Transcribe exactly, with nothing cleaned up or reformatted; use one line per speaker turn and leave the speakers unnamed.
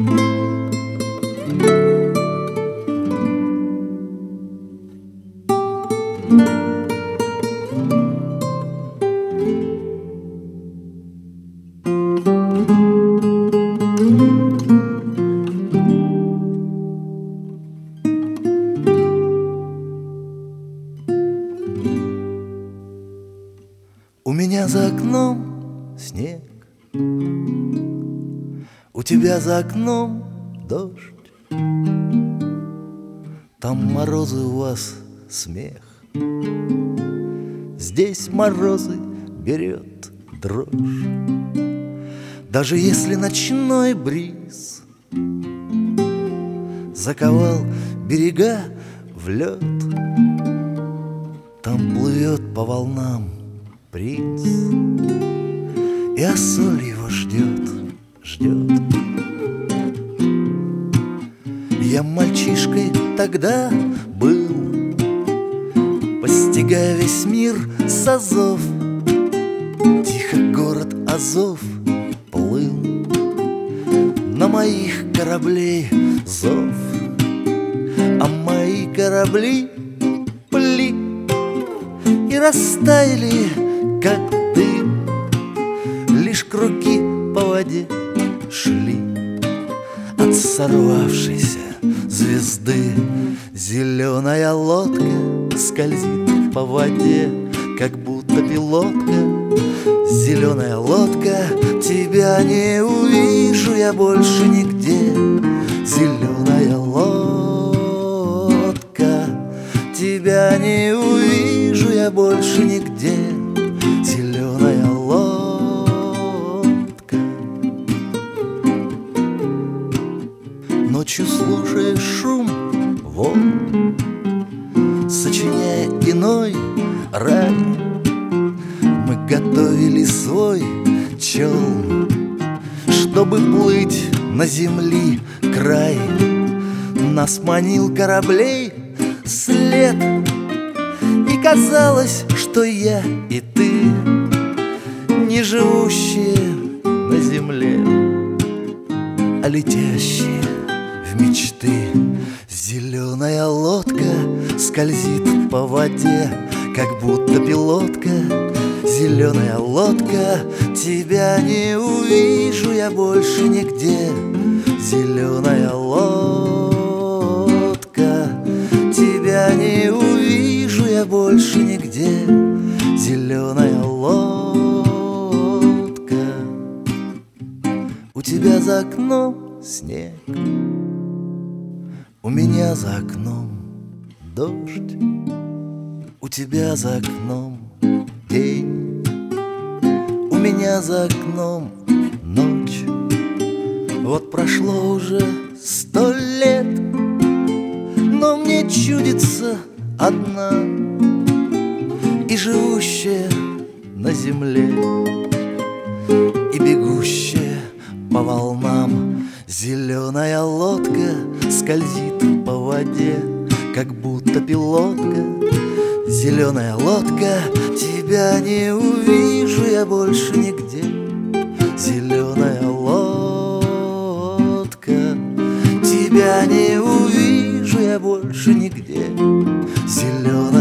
У меня за окном снег, у тебя за окном дождь. Там морозы, у вас смех, здесь морозы берет дрожь. Даже если ночной бриз заковал берега в лед, там плывет по волнам принц, и Ассоль его ждет, ждет. Я мальчишкой тогда был, постигая весь мир с азов. Тихо город Азов плыл, на моих кораблей зов, а мои корабли плыли и растаяли, как дым. Лишь круги по воде шли от сорвавшейся звезды. Зеленая лодка скользит по воде, как будто пилотка. Зеленая лодка, тебя не увижу я больше нигде. Зеленая лодка, тебя не увижу я больше нигде. Зеленая лодка. Ночью слушаешь шум волн, сочиняя иной рай, мы готовили свой челн, чтобы плыть на земли край. Нас манил кораблей след, и казалось, что я и ты, не живущие на земле, а летящие в мечты. Зеленая лодка скользит по воде, как будто пилотка. Зеленая лодка, тебя не увижу я больше нигде. Зеленая лодка, тебя не увижу я больше нигде. Зеленая лодка. У тебя за окном снег, у меня за окном дождь. У тебя за окном день, у меня за окном ночь. Вот прошло уже сто лет, но мне чудится одна, и живущая на земле, и бегущая по волнам. Зеленая лодка скользит по воде, как будто пилотка. Зеленая лодка, тебя не увижу я больше нигде. Зеленая лодка, тебя не увижу я больше нигде. Зеленая